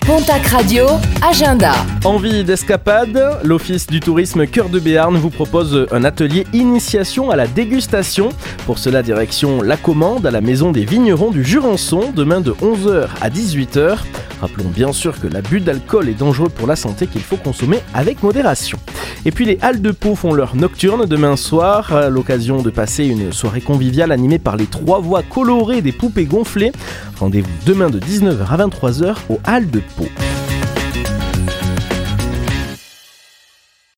Pontac Radio, agenda. Envie d'escapade, l'Office du tourisme Cœur de Béarn vous propose un atelier initiation à la dégustation. Pour cela, direction La Commande à la Maison des Vignerons du Jurançon, demain de 11h à 18h. Rappelons bien sûr que l'abus d'alcool est dangereux pour la santé, qu'il faut consommer avec modération. Et puis les Halles de Pau font leur nocturne demain soir, à l'occasion de passer une soirée conviviale animée par les 3 voix colorées des poupées gonflées. Rendez-vous demain de 19h à 23h aux Halles de Pau.